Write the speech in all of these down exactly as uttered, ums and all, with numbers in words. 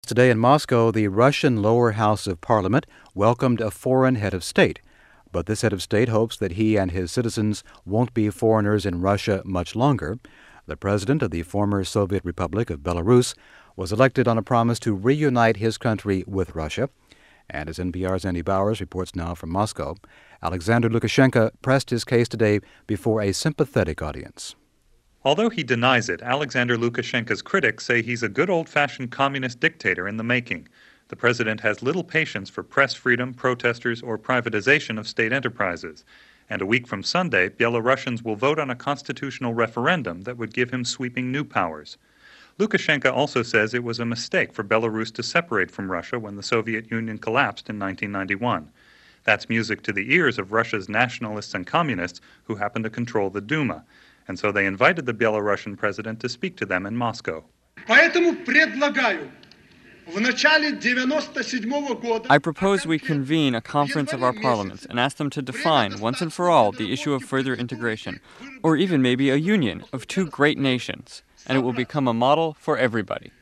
Today in Moscow, the Russian lower house of parliament welcomed a foreign head of state. But this head of state hopes that he and his citizens won't be foreigners in Russia much longer. The president of the former Soviet Republic of Belarus was elected on a promise to reunite his country with Russia. And as N P R's Andy Bowers reports now from Moscow, Alexander Lukashenko pressed his case today before a sympathetic audience. Although he denies it, Alexander Lukashenko's critics say he's a good old-fashioned communist dictator in the making. The president has little patience for press freedom, protesters, or privatization of state enterprises. And a week from Sunday, Belarusians will vote on a constitutional referendum that would give him sweeping new powers. Lukashenko also says it was a mistake for Belarus to separate from Russia when the Soviet Union collapsed in nineteen ninety-one. That's music to the ears of Russia's nationalists and communists who happen to control the Duma. And so they invited the Belarusian president to speak to them in Moscow. I propose we convene a conference of our parliaments and ask them to define once and for all the issue of further integration, or even maybe a union of two great nations, and it will become a model for everybody.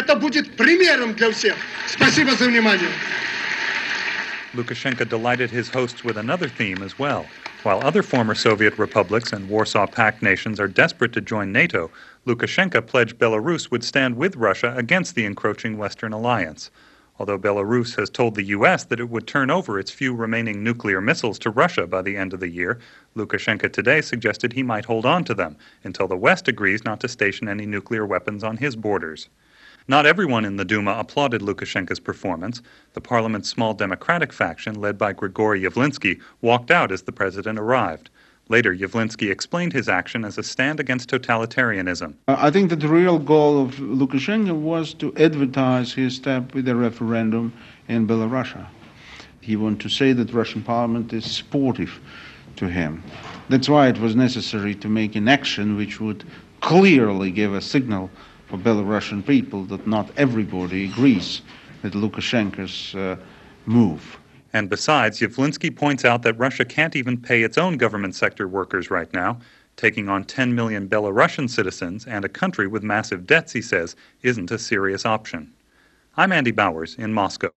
Lukashenko delighted his hosts with another theme as well. While other former Soviet republics and Warsaw Pact nations are desperate to join NATO, Lukashenko pledged Belarus would stand with Russia against the encroaching Western alliance. Although Belarus has told the U S that it would turn over its few remaining nuclear missiles to Russia by the end of the year, Lukashenko today suggested he might hold on to them until the West agrees not to station any nuclear weapons on his borders. Not everyone in the Duma applauded Lukashenko's performance. The parliament's small Democratic faction, led by Grigory Yavlinsky, walked out as the president arrived. Later, Yavlinsky explained his action as a stand against totalitarianism. I think that the real goal of Lukashenko was to advertise his step with a referendum in Belarus. He wanted to say that the Russian parliament is supportive to him. That's why it was necessary to make an action which would clearly give a signal for Belarusian people that not everybody agrees with Lukashenko's uh, move. And besides, Yavlinsky points out that Russia can't even pay its own government sector workers right now. Taking on ten million Belarusian citizens and a country with massive debts, he says, isn't a serious option. I'm Andy Bowers in Moscow.